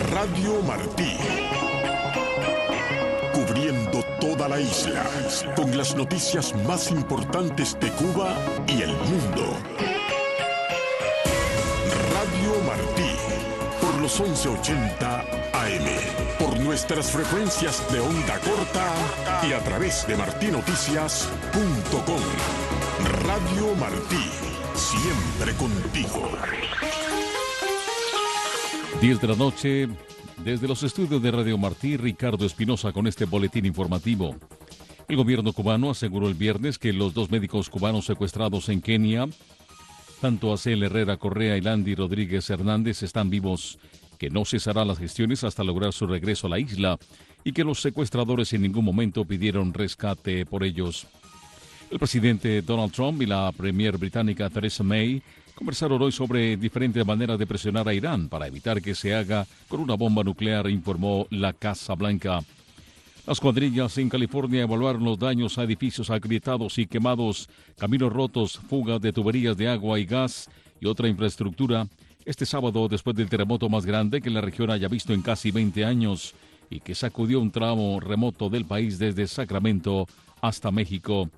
Radio Martí. Cubriendo toda la isla, con las noticias más importantes de Cuba y el mundo. Radio Martí, por los 1180 AM, por nuestras frecuencias de onda corta y a través de martinoticias.com. Radio Martí, siempre contigo. 10 de la noche, desde los estudios de Radio Martí, Ricardo Espinosa con este boletín informativo. El gobierno cubano aseguró el viernes que los 2 médicos cubanos secuestrados en Kenia, tanto Acel Herrera Correa y Landy Rodríguez Hernández, están vivos, que no cesará las gestiones hasta lograr su regreso a la isla y que los secuestradores en ningún momento pidieron rescate por ellos. El presidente Donald Trump y la premier británica Theresa May conversaron hoy sobre diferentes maneras de presionar a Irán para evitar que se haga con una bomba nuclear, informó la Casa Blanca. Las cuadrillas en California evaluaron los daños a edificios agrietados y quemados, caminos rotos, fugas de tuberías de agua y gas y otra infraestructura este sábado, después del terremoto más grande que la región haya visto en casi 20 años y que sacudió un tramo remoto del país desde Sacramento hasta México.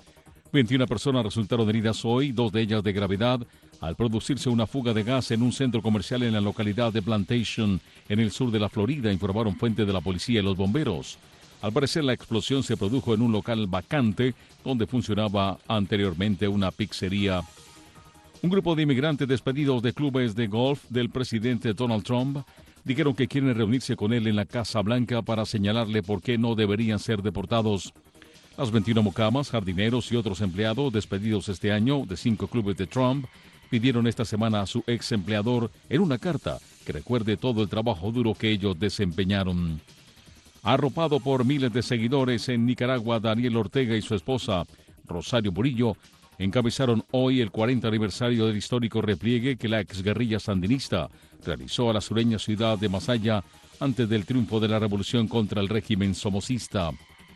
21 personas resultaron heridas hoy, 2 de ellas de gravedad, al producirse una fuga de gas en un centro comercial en la localidad de Plantation, en el sur de la Florida, informaron fuentes de la policía y los bomberos. Al parecer, la explosión se produjo en un local vacante donde funcionaba anteriormente una pizzería. Un grupo de inmigrantes despedidos de clubes de golf del presidente Donald Trump dijeron que quieren reunirse con él en la Casa Blanca para señalarle por qué no deberían ser deportados. Las 21 mucamas, jardineros y otros empleados despedidos este año de 5 clubes de Trump pidieron esta semana a su ex empleador en una carta que recuerde todo el trabajo duro que ellos desempeñaron. Arropado por miles de seguidores en Nicaragua, Daniel Ortega y su esposa, Rosario Murillo, encabezaron hoy el 40 aniversario del histórico repliegue que la exguerrilla sandinista realizó a la sureña ciudad de Masaya antes del triunfo de la revolución contra el régimen somocista.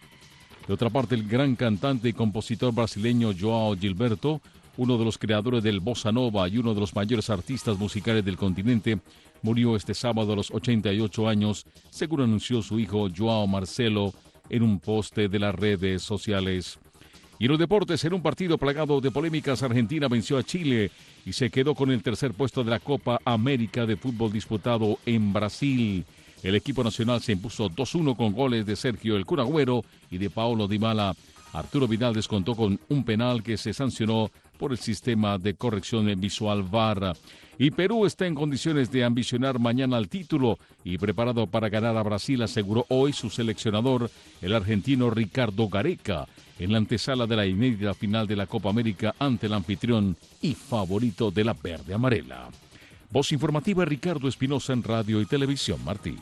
De otra parte, el gran cantante y compositor brasileño João Gilberto, uno de los creadores del bossa nova y uno de los mayores artistas musicales del continente, murió este sábado a los 88 años, según anunció su hijo João Marcelo en un poste de las redes sociales. Y en los deportes, en un partido plagado de polémicas, Argentina venció a Chile y se quedó con el tercer puesto de la Copa América de fútbol disputado en Brasil. El equipo nacional se impuso 2-1 con goles de Sergio El Kun Agüero y de Paulo Dybala. Arturo Vidal descontó con un penal que se sancionó por el sistema de corrección visual VAR. Y Perú está en condiciones de ambicionar mañana el título y preparado para ganar a Brasil, aseguró hoy su seleccionador, el argentino Ricardo Gareca, en la antesala de la inédita final de la Copa América ante el anfitrión y favorito de la verde amarela. Voz informativa, Ricardo Espinosa en Radio y Televisión Martí.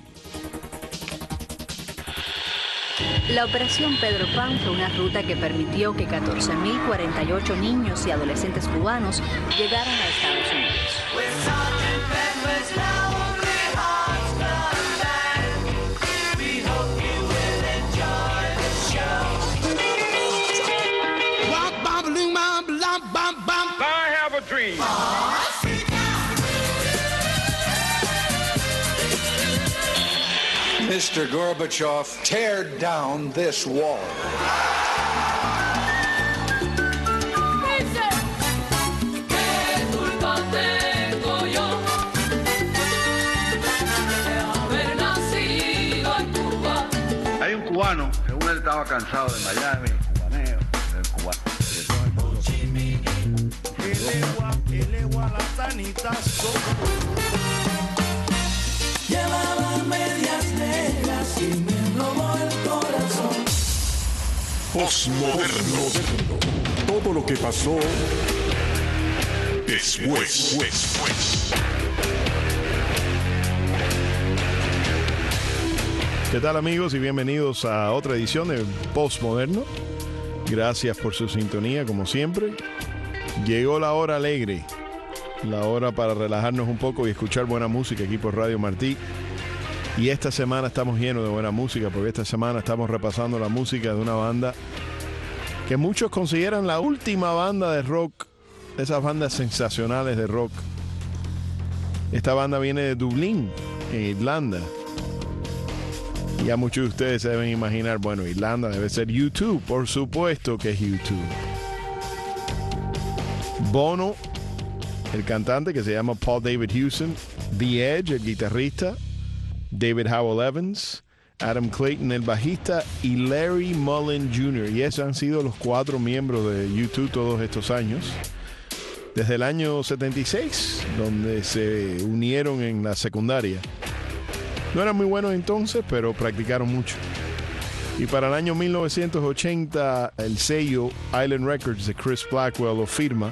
La Operación Pedro Pan fue una ruta que permitió que 14.048 niños y adolescentes cubanos llegaran a Estados Unidos. I have a dream. Mr. Gorbachev, tear down this wall. Hay un cubano, según él estaba cansado de Miami, cubaneo, del cubano. Elewa la sanitazo. Llevaba medias negras y me robó el corazón. Postmoderno. Todo lo que pasó después. ¿Qué tal, amigos? Y bienvenidos a otra edición de Postmoderno. Gracias por su sintonía, como siempre. Llegó la hora alegre, la hora para relajarnos un poco y escuchar buena música aquí por Radio Martí. Y esta semana estamos llenos de buena música, porque esta semana estamos repasando la música de una banda que muchos consideran la última banda de rock, esas bandas sensacionales de rock. Esta banda viene de Dublín, en Irlanda. Ya muchos de ustedes se deben imaginar, bueno, Irlanda debe ser U2, por supuesto que es U2. Bono, el cantante que se llama Paul David Hewson, The Edge, el guitarrista, David Howell Evans, Adam Clayton, el bajista, y Larry Mullen Jr. Y esos han sido los 4 miembros de U2 todos estos años. Desde el año 76, donde se unieron en la secundaria. No eran muy buenos entonces, pero practicaron mucho. Y para el año 1980, el sello Island Records de Chris Blackwell lo firma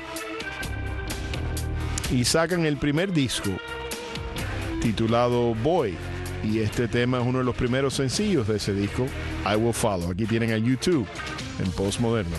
y sacan el primer disco titulado Boy. Y este tema es uno de los primeros sencillos de ese disco, I Will Follow. Aquí tienen a U2 en Postmoderno.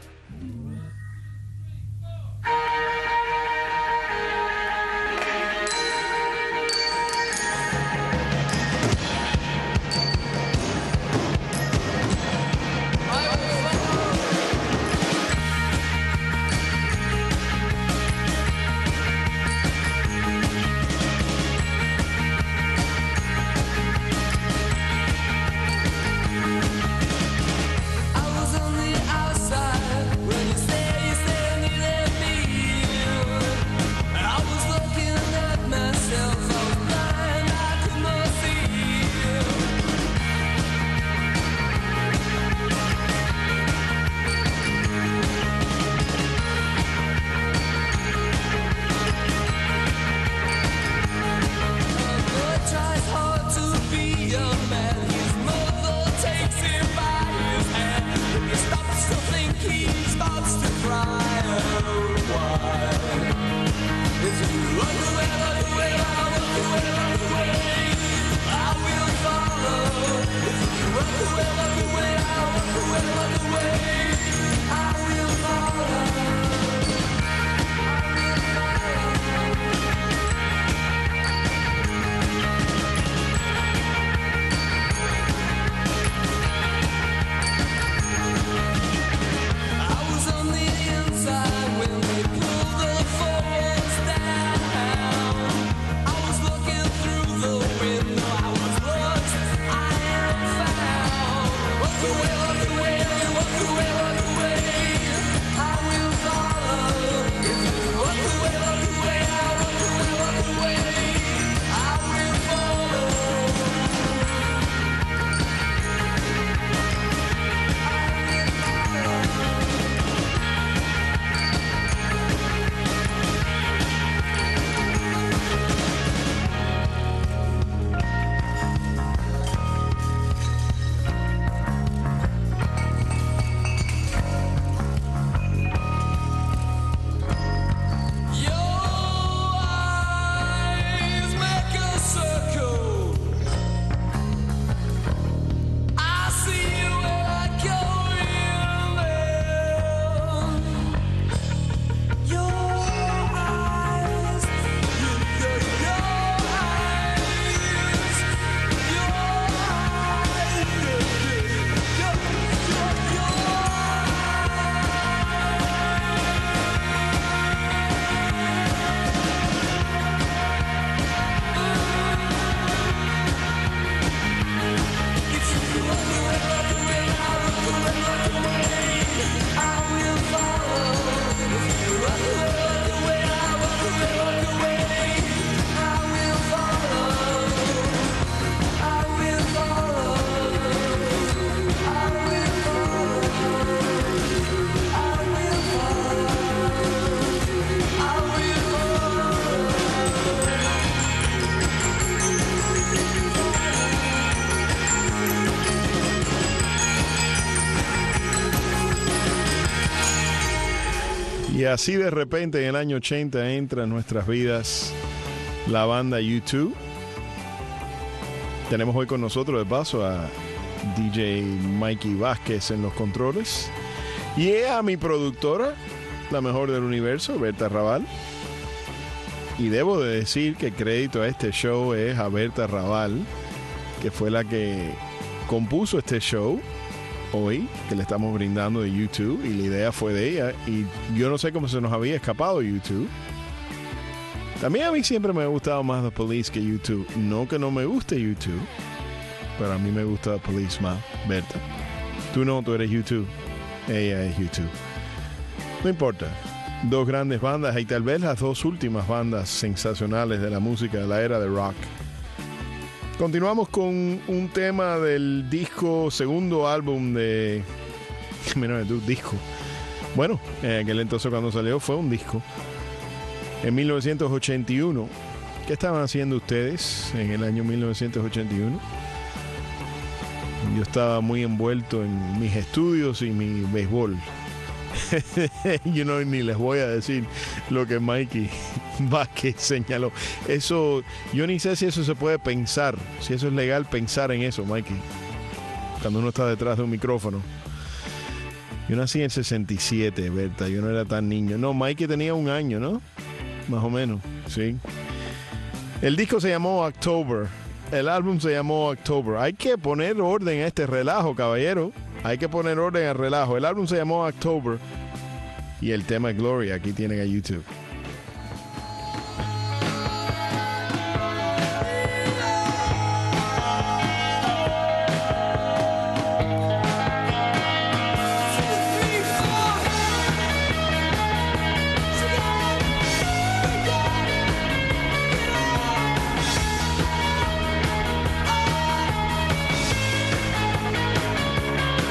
Y así de repente en el año 80 entra en nuestras vidas la banda U2. Tenemos hoy con nosotros de paso a DJ Mikey Vázquez en los controles. Y a mi productora, la mejor del universo, Berta Raval. Y debo de decir que crédito a este show es a Berta Raval, que fue la que compuso este show hoy, que le estamos brindando de U2, y la idea fue de ella. Y yo no sé cómo se nos había escapado U2. También a mí siempre me ha gustado más The Police que U2. No que no me guste U2, pero a mí me gusta The Police más. Berta, tú no, tú eres U2. Ella es U2. No importa. Dos grandes bandas y tal vez las dos últimas bandas sensacionales de la música de la era de rock. Continuamos con un tema del segundo álbum de... Mira, disco. Bueno, en aquel entonces cuando salió fue un disco. En 1981. ¿Qué estaban haciendo ustedes en el año 1981? Yo estaba muy envuelto en mis estudios y mi béisbol. Ni les voy a decir lo que Mikey Vázquez señaló. Eso, yo ni sé si eso se puede pensar, si eso es legal pensar en eso, Mikey, cuando uno está detrás de un micrófono. Yo nací en el 67, Berta, yo no era tan niño. No, Mikey tenía 1 año, ¿no? Más o menos, sí. El disco se llamó October. El álbum se llamó October. Hay que poner orden a este relajo, caballero. Hay que poner orden al relajo. El álbum se llamó October. Y el tema Gloria. Aquí tienen a YouTube.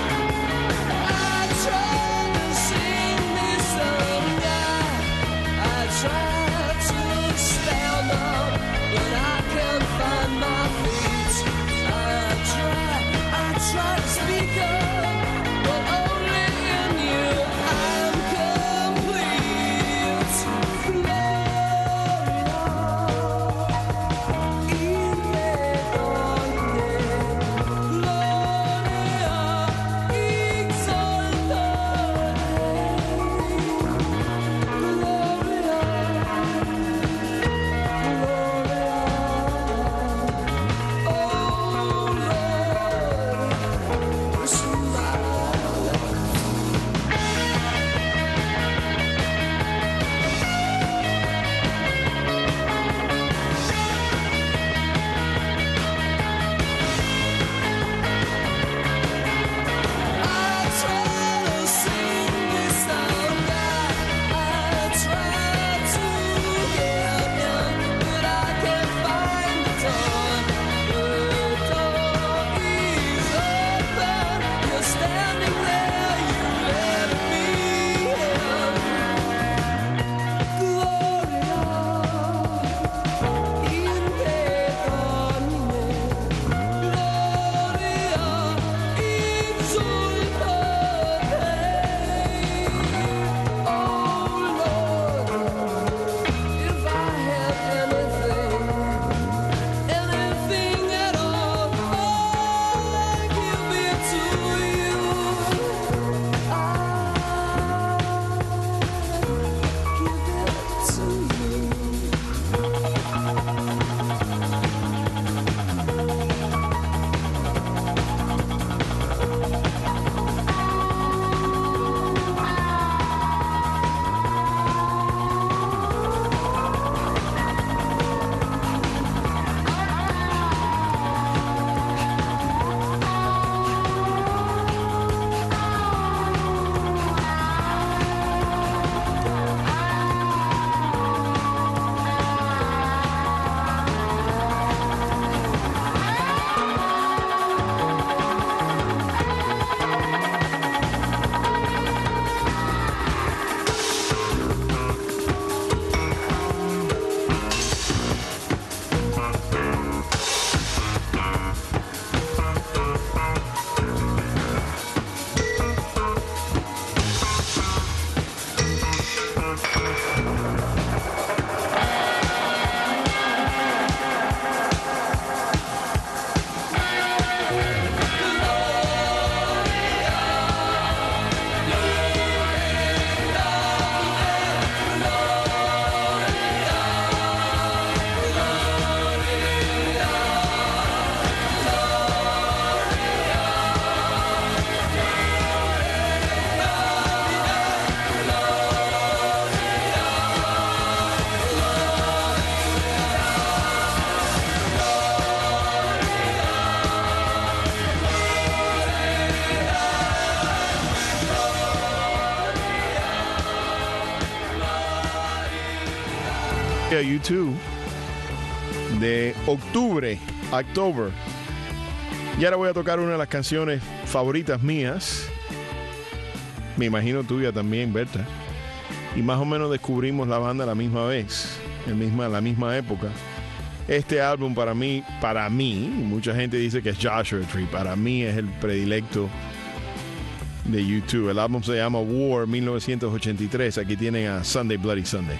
I tried to sing this song, yeah. a YouTube de octubre, October. Y ahora voy a tocar una de las canciones favoritas mías. Me imagino tuya también, Berta. Y más o menos descubrimos la banda a la misma vez, la misma época. Este álbum para mí, mucha gente dice que es Joshua Tree, para mí es el predilecto de YouTube. El álbum se llama War 1983. Aquí tienen a Sunday Bloody Sunday.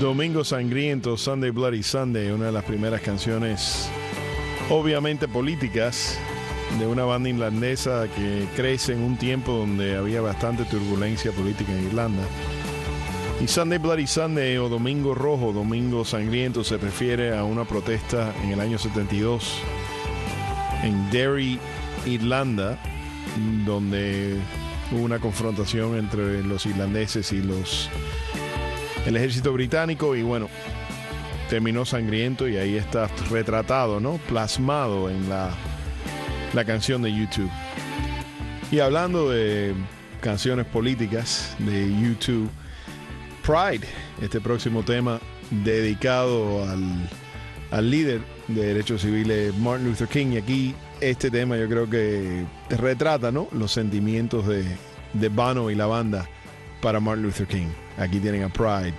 Domingo Sangriento, Sunday Bloody Sunday, una de las primeras canciones obviamente políticas de una banda irlandesa que crece en un tiempo donde había bastante turbulencia política en Irlanda. Y Sunday Bloody Sunday o Domingo Rojo, Domingo Sangriento, se refiere a una protesta en el año 72 en Derry, Irlanda, donde hubo una confrontación entre los irlandeses y el ejército británico, y bueno, terminó sangriento, y ahí está retratado, ¿no? Plasmado en la canción de YouTube. Y hablando de canciones políticas de YouTube, Pride, este próximo tema dedicado al líder de derechos civiles Martin Luther King, y aquí este tema yo creo que retrata, ¿no?, los sentimientos de Bono y la banda para Martin Luther King. Aquí tienen a Pride.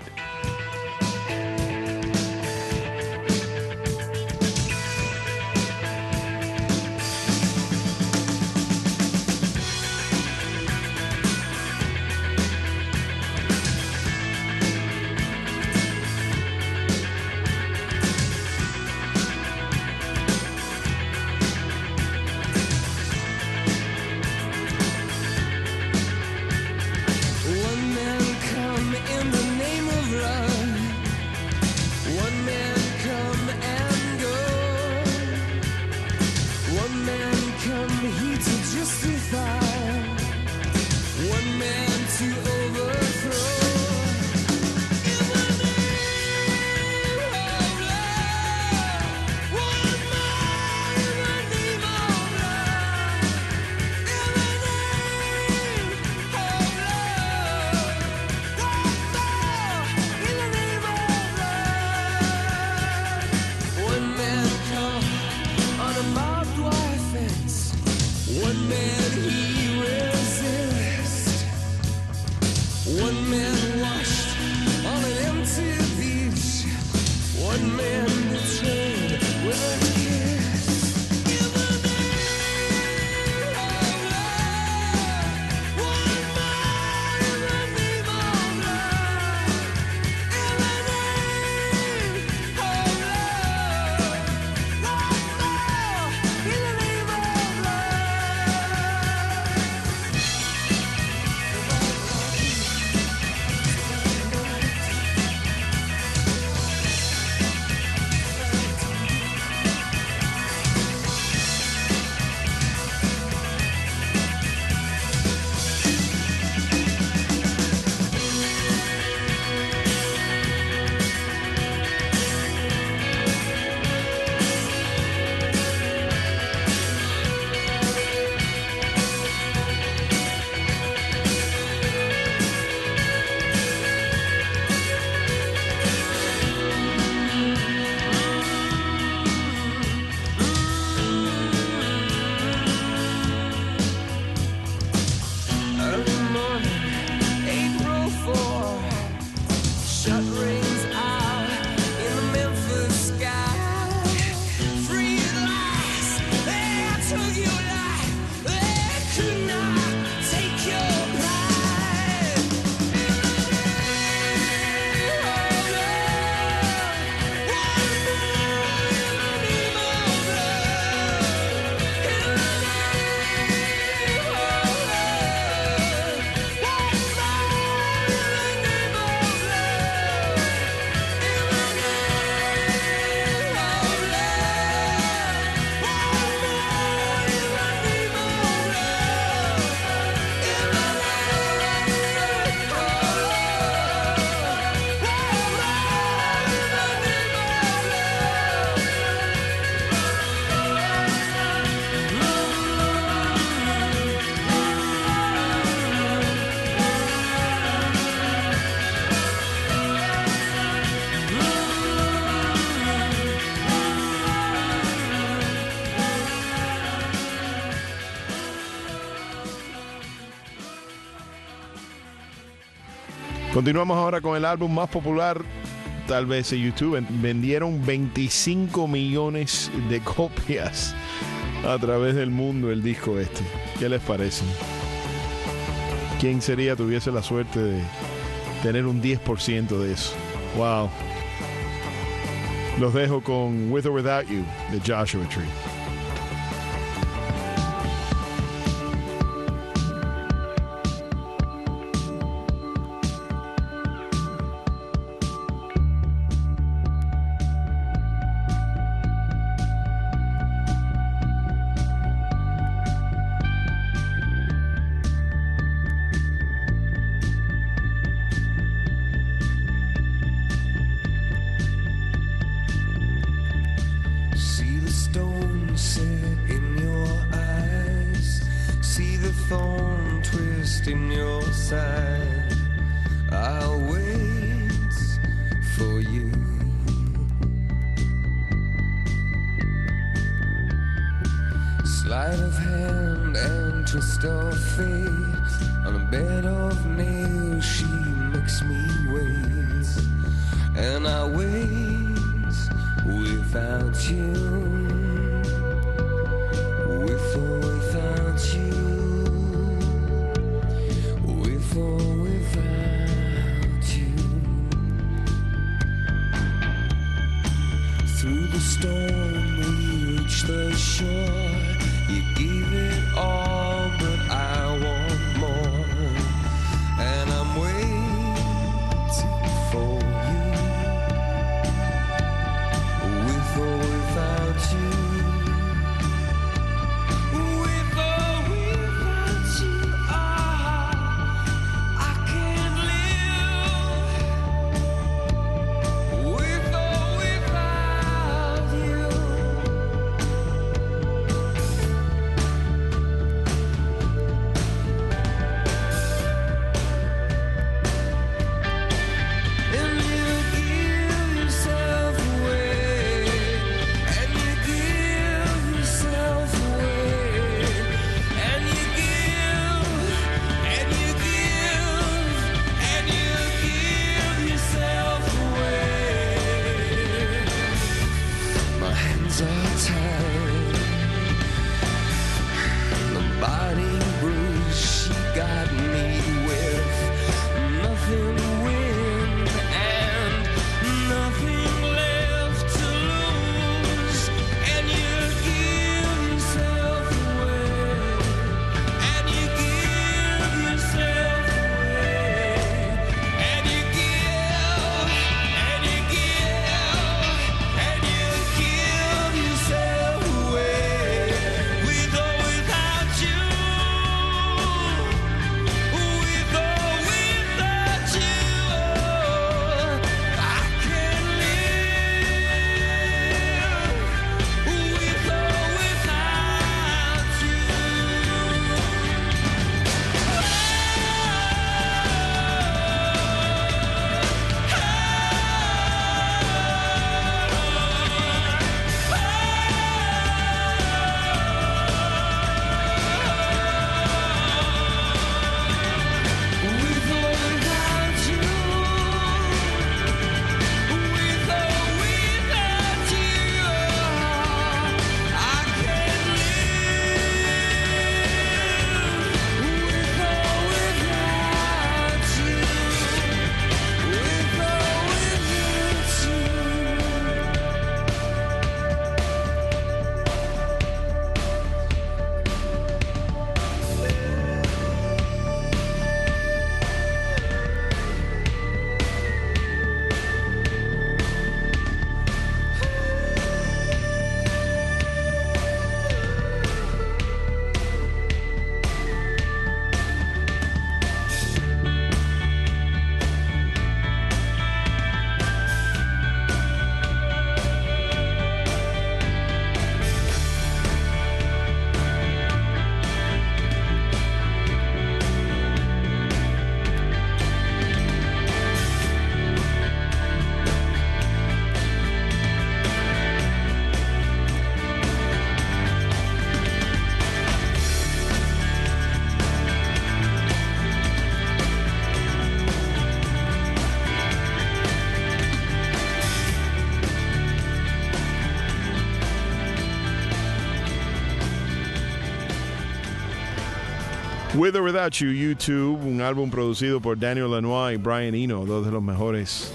Continuamos ahora con el álbum más popular, tal vez en YouTube. Vendieron 25 millones de copias a través del mundo el disco este. ¿Qué les parece? ¿Quién tuviese la suerte de tener un 10% de eso? Wow. Los dejo con With or Without You de Joshua Tree. Sleight of hand and twist of fate. On a bed of nails she makes me wait. And I wait without you. With or without you. With or without you. Through the storm we reach the shore. You gave it all, but I want more. And I'm waiting for you. With or without you. With or without you. I can't live. With or without you. With or Without You, YouTube, un álbum producido por Daniel Lanois y Brian Eno, dos de los mejores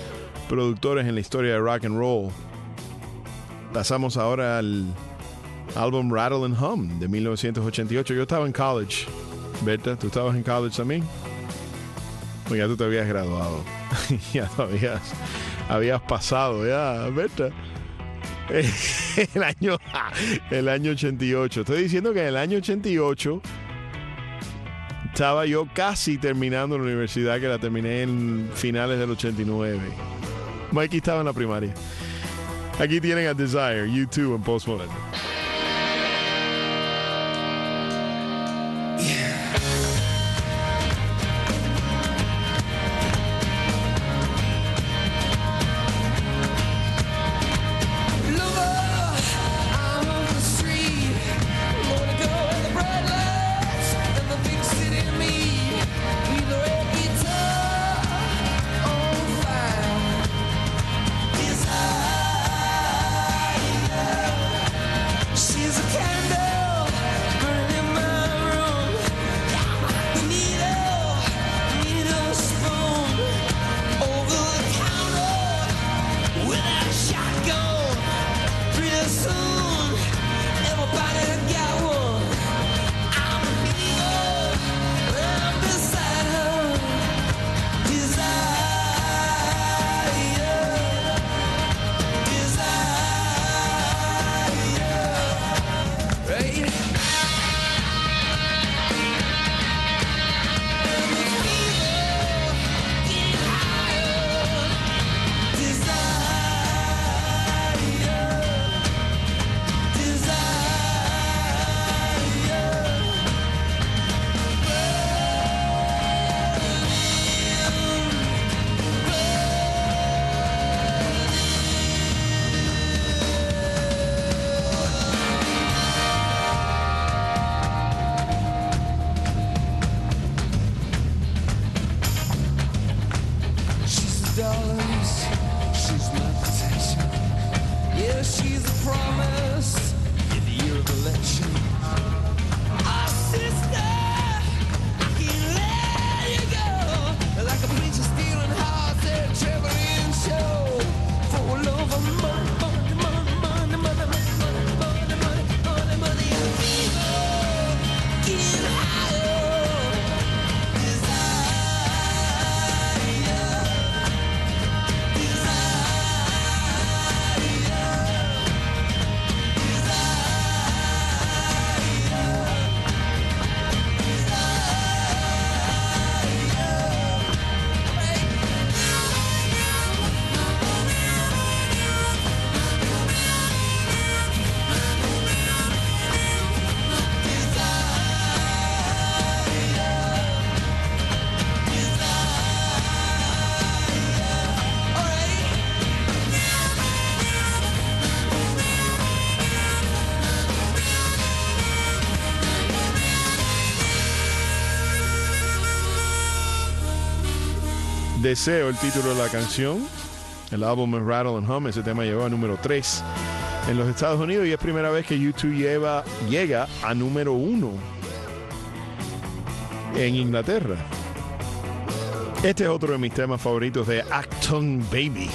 productores en la historia de rock and roll. Pasamos ahora al álbum Rattle and Hum de 1988. Yo estaba en college. Berta, ¿tú estabas en college también? Pues ya tú te habías graduado. Ya habías pasado, ya, Berta. El año 88. Estoy diciendo que en el año 88 estaba yo casi terminando la universidad, que la terminé en finales del 89. Mikey estaba en la primaria. Aquí tienen a Desire, U2 en Postmoderno. Deseo, el título de la canción. El álbum es Rattle and Hum. Ese tema llegó a número 3 en los Estados Unidos y es primera vez que U2 llega a número 1 en Inglaterra. Este es otro de mis temas favoritos de Achtung Baby.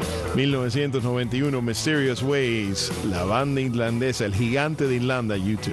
1991, Mysterious Ways, la banda irlandesa, el gigante de Irlanda, U2.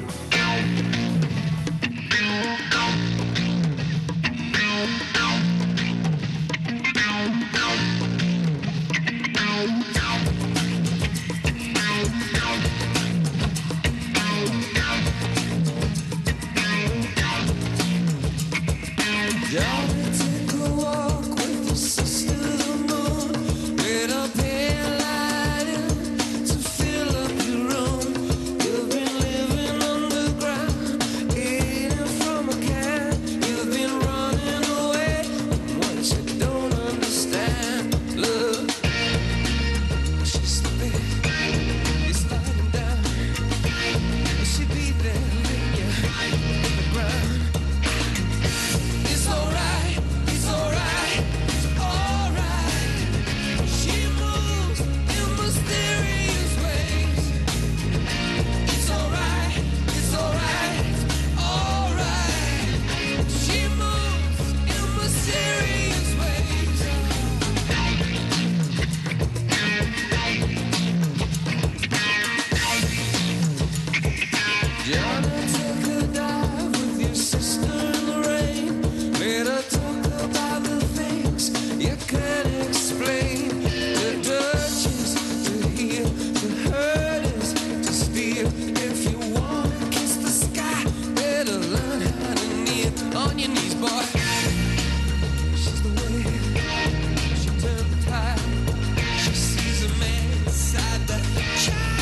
explain. The touch is to heal, to hurt is to steal. If you want to kiss the sky, better learn how to kneel on your knees, boy. She's the way she turned the tide. She sees a man inside the child.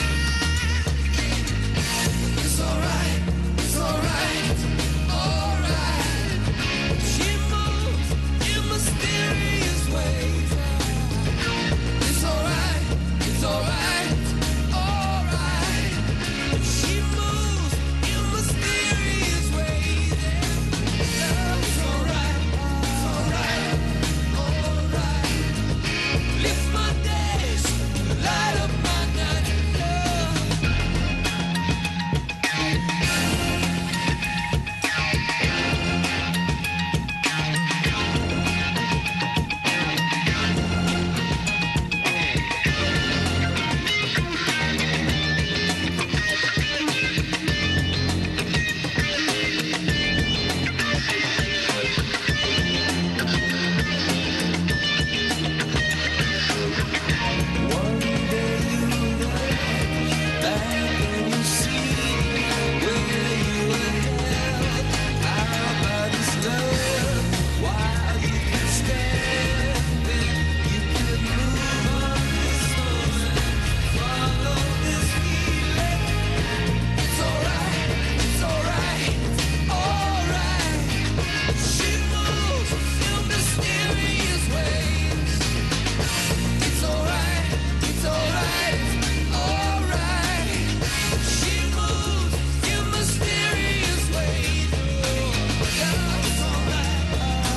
It's alright, it's alright, alright. She moves in mysterious ways. It's alright, it's alright, alright. She moves in mysterious ways. It's alright, alright. Lift my days, light up my night. One day you look back and you see where you were held. How about this love? While you could stand there, you could move on this moment, follow this feeling. It's alright, alright. She moves in mysterious ways. It's alright, alright. She moves in mysterious ways. It's alright,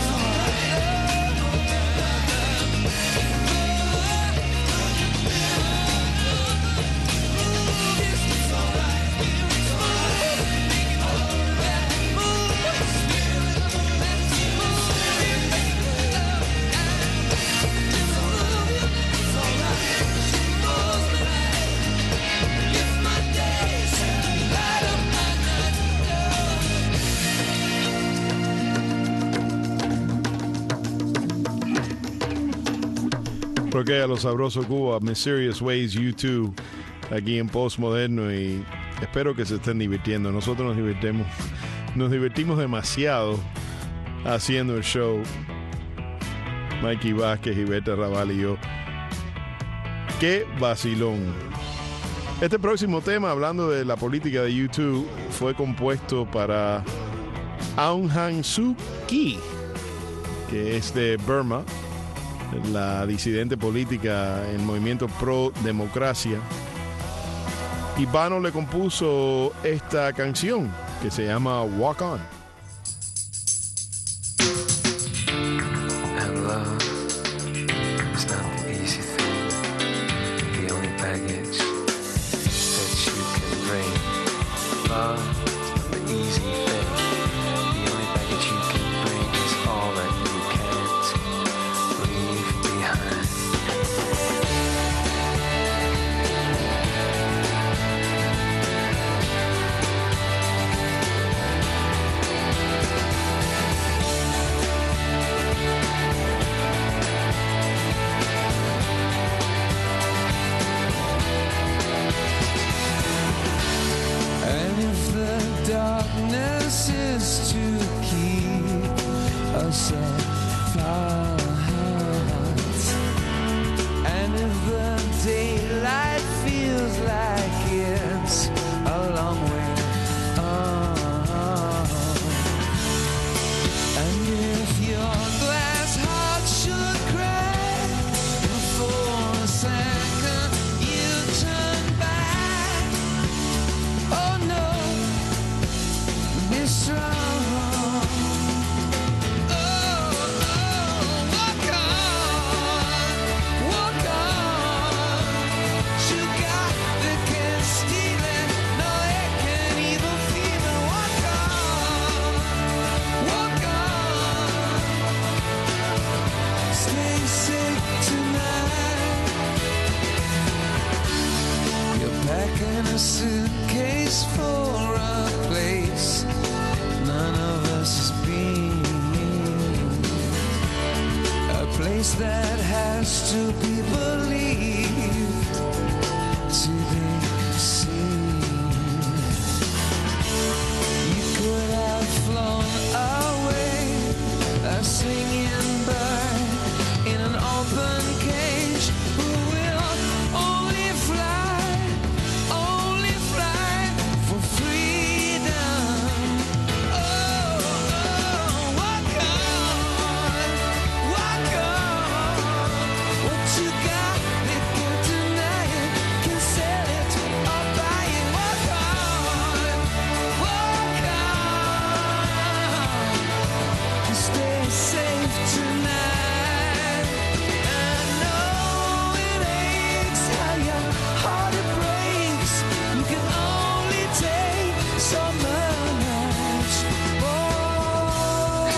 lift my days, light up my night. Porque a los sabrosos Cuba, Mysterious Ways, U2, aquí en Postmoderno, y espero que se estén divirtiendo. Nosotros nos divertimos demasiado haciendo el show. Mikey Vázquez, Gilberto Raval y yo. ¡Qué vacilón! Este próximo tema, hablando de la política de U2, fue compuesto para Aung San Suu Kyi, que es de Burma, la disidente política en el movimiento pro democracia. Y Bono le compuso esta canción que se llama Walk On. And love is not the easy thing, the only baggage that you can bring. Love is not the easy thing, the only baggage you can bring is all that you can't leave behind. And if the darkness is to keep us apart, and if the daylight feels like it's a long way on, and if your glass heart should crack for a second, you turn back. Oh no, be strong. Oh no, walk on. You got the can't steal it, no it can't even feel it. Walk on. Stay safe tonight. You're packing a suitcase for a place none of us has been, a place that has still be believed to be seen. You could have flown away, a singing bird in an open cage, who will only fly for freedom. Oh, walk on, walk on. What you got, they can't deny it, can sell it or buy it. Walk on, to stay safe tonight. I know it aches, how your heart it breaks. You can only take so much. Walk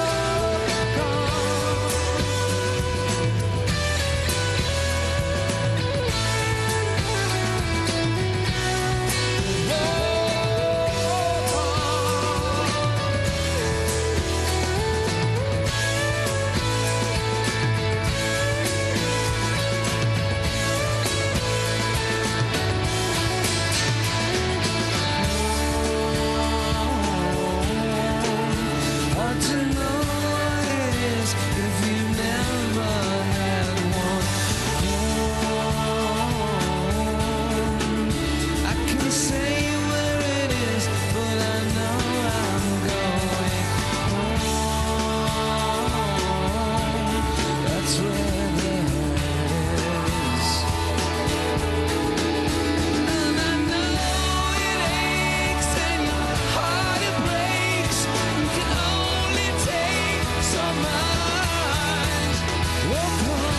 hard to know what it is if you never had one. I can say where it is, but I know I'm going home. That's where the hurt is. And I know it aches and your heart it breaks. You can only take so much. Walk on.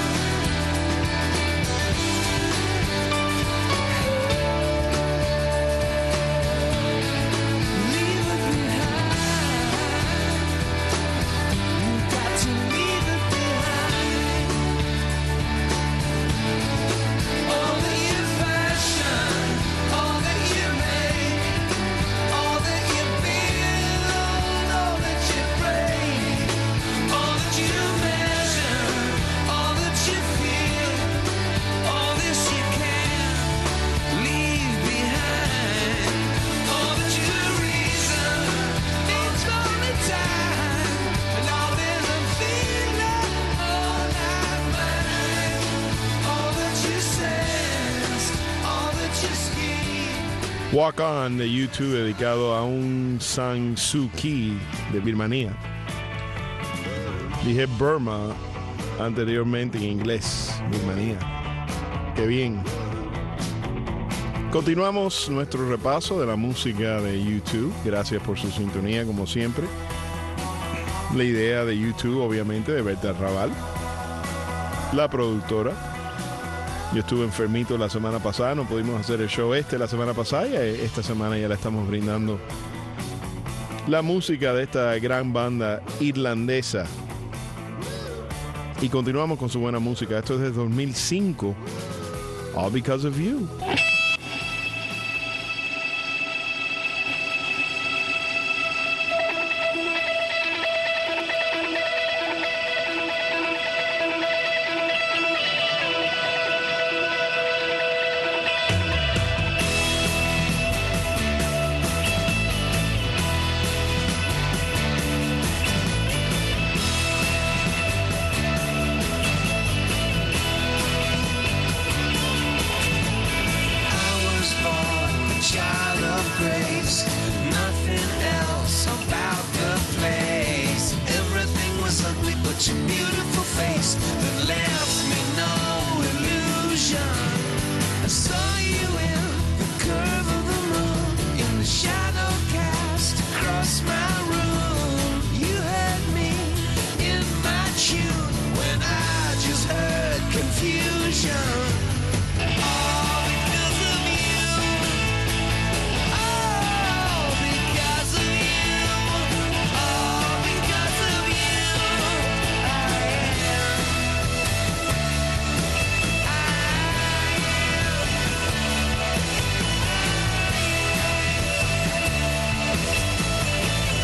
Leave it behind. You got to leave it behind. All that you fashion, all that you make, all that you build, all that you break, all that you measure, all that you feel, all this you can leave behind. All that you reason, it's only time, and all there's a feeling, all that mind, all that you sense, all that you scheme. Walk On de YouTube, dedicado a Aung San Suu Kyi de Birmania. Dije Burma anteriormente en inglés, Birmania. Qué bien. Continuamos nuestro repaso de la música de YouTube. Gracias por su sintonía, como siempre. La idea de YouTube, obviamente, de Berta Raval, la productora. Yo estuve enfermito la semana pasada, no pudimos hacer el show la semana pasada, y esta semana ya le estamos brindando la música de esta gran banda irlandesa. Y continuamos con su buena música. Esto es de 2005, All Because of You.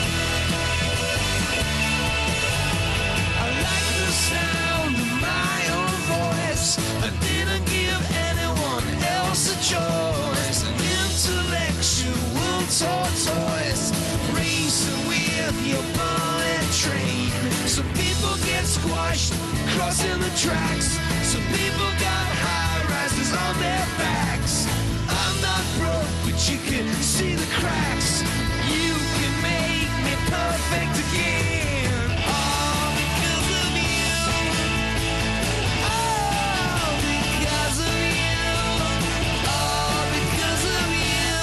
I like the sound of my washed, crossing the tracks. Some people got high rises on their backs. I'm not broke, but you can see the cracks. You can make me perfect again. All because of you. All because of you. All because of you.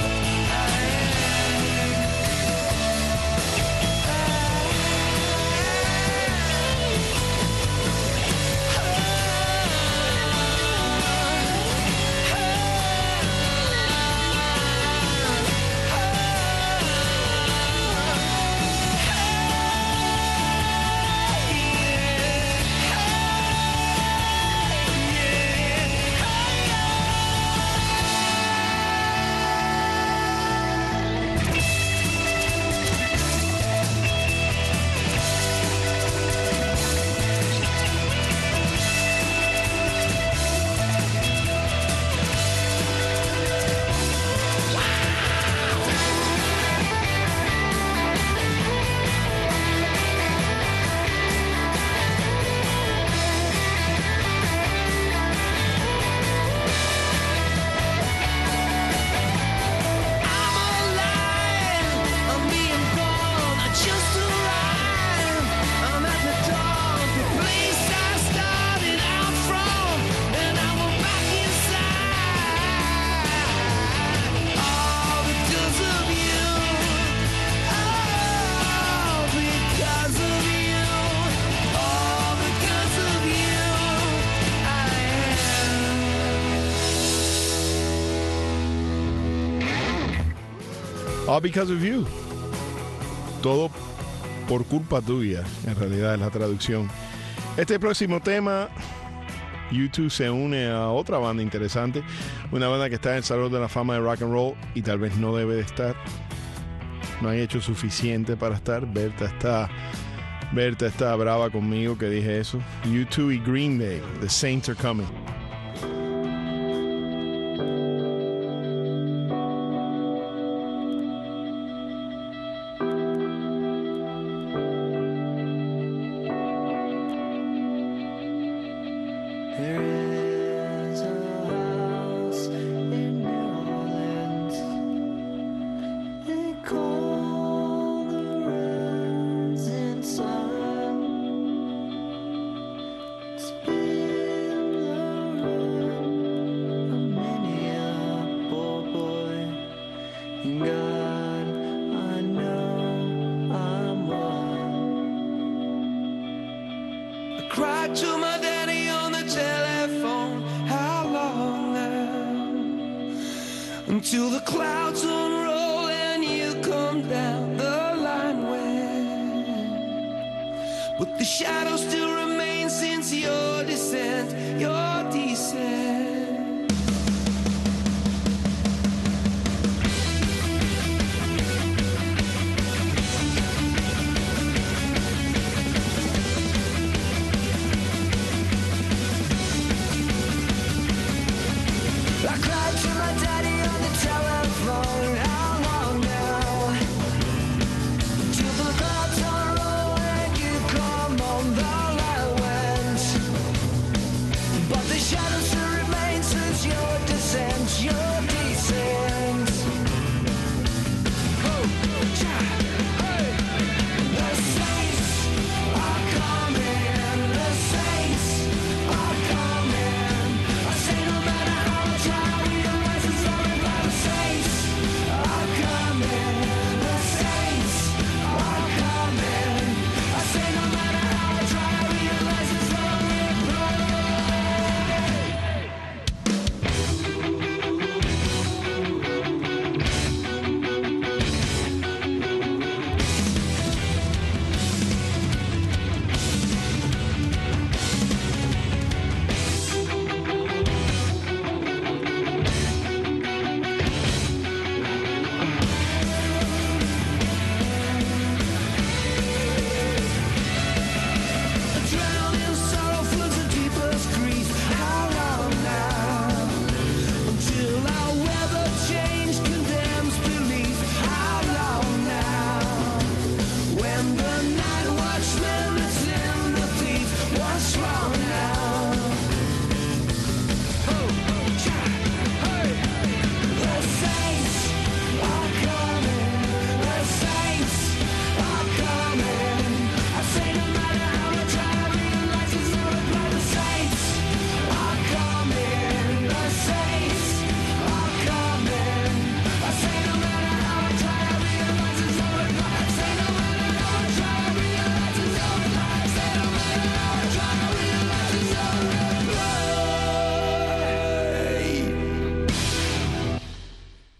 All because of you. Todo por culpa tuya, en realidad es la traducción. Este próximo tema, U2 se une a otra banda interesante, una banda que está en el Salón de la Fama de Rock and Roll y tal vez no debe de estar. No han hecho suficiente para estar. Berta está brava conmigo que dije eso. U2 y Green Day, The Saints Are Coming. Cried to my daddy on the telephone. How long now? Until the clouds unroll and you come down the line when, but the shadows still remain since your descent, your descent. I cried to my daddy on the telephone. How long now? Till the clouds unroll and you come on the line winds.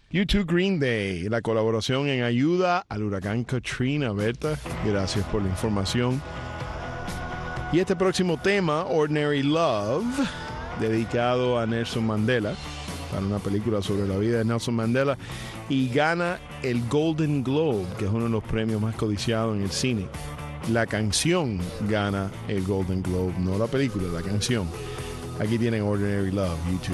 U2 Green Day, la colaboración en ayuda al huracán Katrina. Berta, gracias por la información. Y este próximo tema, Ordinary Love, dedicado a Nelson Mandela, para una película sobre la vida de Nelson Mandela, y gana el Golden Globe, que es uno de los premios más codiciados en el cine. La canción gana el Golden Globe, no la película, la canción. Aquí tienen Ordinary Love, U2.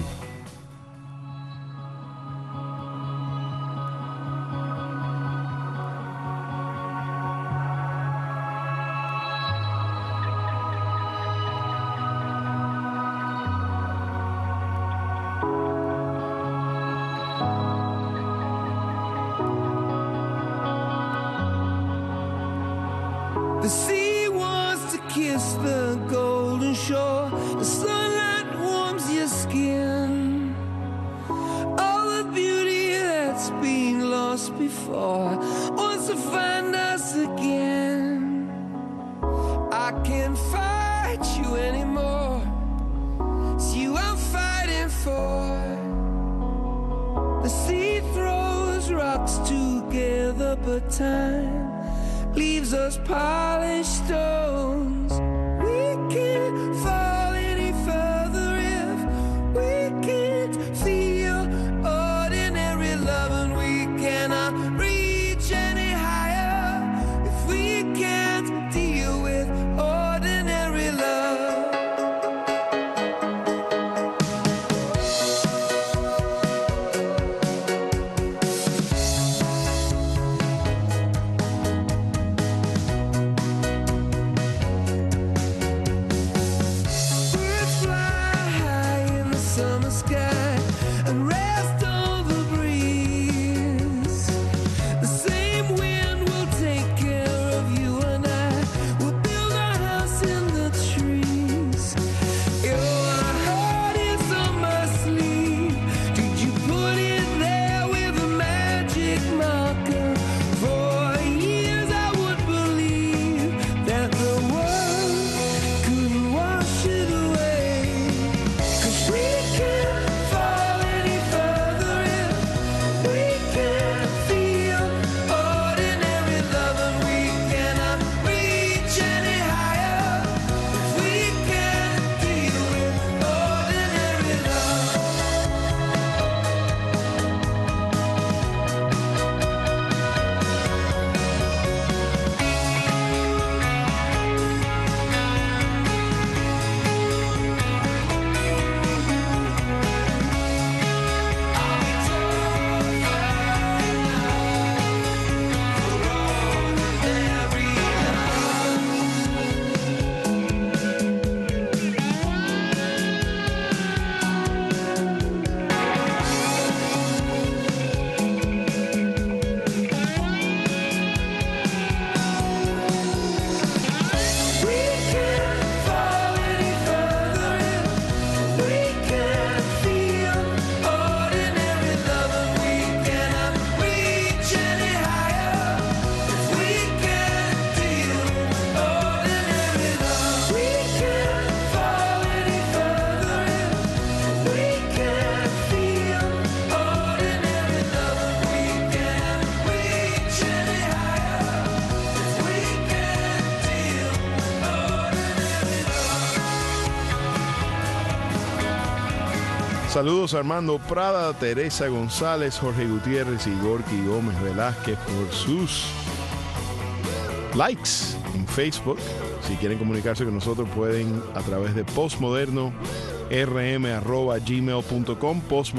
The sea wants to kiss the golden shore. The sunlight warms your skin. All the beauty that's been lost before wants to find us again. I can't fight you anymore. It's you I'm fighting for. The sea throws rocks together, but time leaves us polished stones. We can't fall any further if we can't feel ordinary love, and we cannot reach any higher if we can't deal with ordinary love. Saludos a Armando Prada, Teresa González, Jorge Gutiérrez y Gorky Gómez Velázquez por sus likes en Facebook. Si quieren comunicarse con nosotros pueden a través de postmoderno@gmail.com,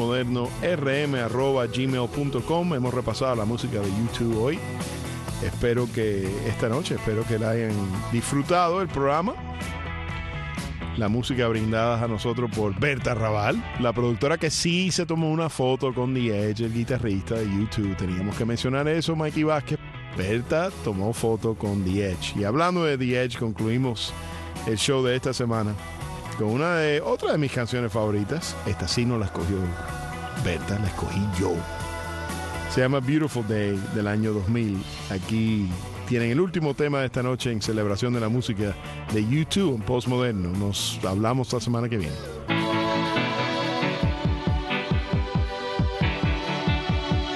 postmoderno@gmail.com. Hemos repasado la música de U2 hoy. Espero que esta noche, que la hayan disfrutado el programa. La música brindada a nosotros por Berta Raval, la productora que sí se tomó una foto con The Edge, el guitarrista de U2. Teníamos que mencionar eso, Mikey Vázquez. Berta tomó foto con The Edge. Y hablando de The Edge, concluimos el show de esta semana con otra de mis canciones favoritas. Esta sí no la escogió Berta, la escogí yo. Se llama Beautiful Day, del año 2000. Aquí tienen el último tema de esta noche en celebración de la música de U2 en Postmoderno. Nos hablamos la semana que viene.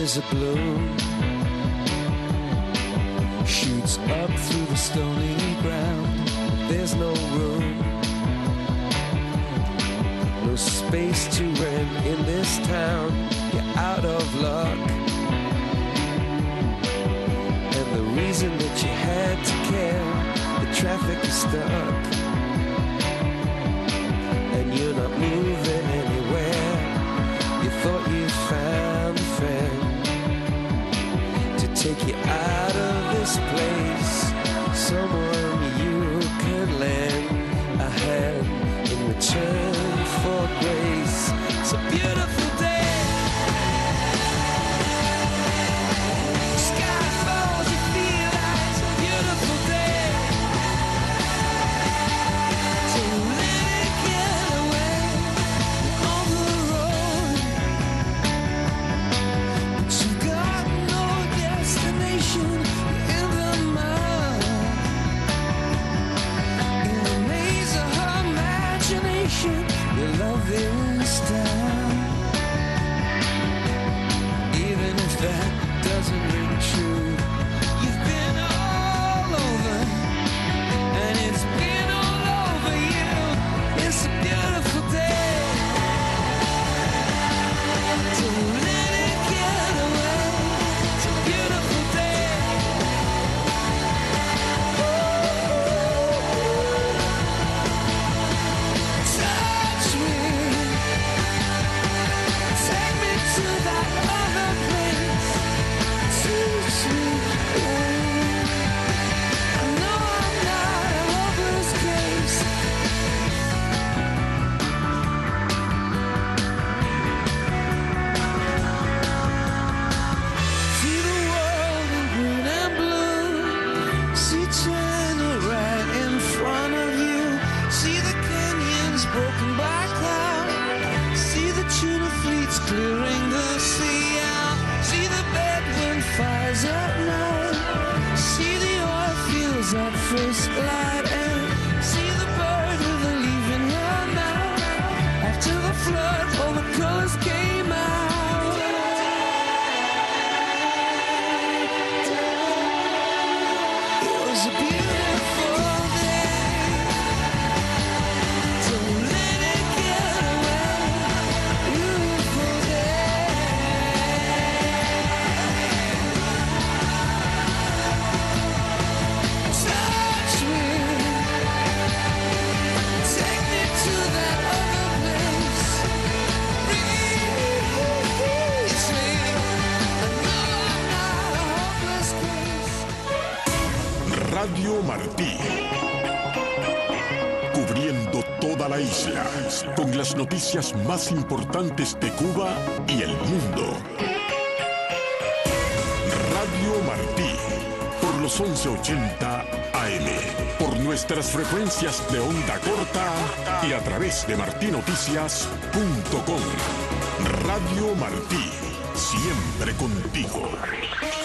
is a bloom, shoots up through the stony ground. There's no room, no space to rent in this town. You're out of luck, and the reason that you had to care, the traffic is stuck, and you're not moving anywhere. You thought you found a friend to take you out of this place, someone you can lend a hand in return for grace. It's a beautiful day. Sky falls, you feel like it's a beautiful day. So let it get away on the road. But you got no destination in the mud. In the maze of her imagination, your love is down. Even if that doesn't ring true, you've been all over, and it's been all over you. It's a beautiful day. So let it get away. It's a beautiful day. Touch me, take me to that other place. Too sweet. I know I'm not a hopeless case. See the world in green and blue. See China right in front of you. See the canyons broken by cloud. See the tuna fleets clearing the sea out. See the bedroom fires at night. See the oil fields at first light. And see the bird with a leaf in her mouth. After the flood, all the colors came out. It was a beautiful day. So let it get away. Beautiful day. Touch me, take me to that other place. Reach me, I know I'm not a hopeless case. Radio Martí. Cubriendo toda la isla con las noticias más importantes de Cuba y el mundo. Radio Martí. Por los 1180 AM. Por nuestras frecuencias de onda corta y a través de martinoticias.com. Radio Martí. Siempre contigo.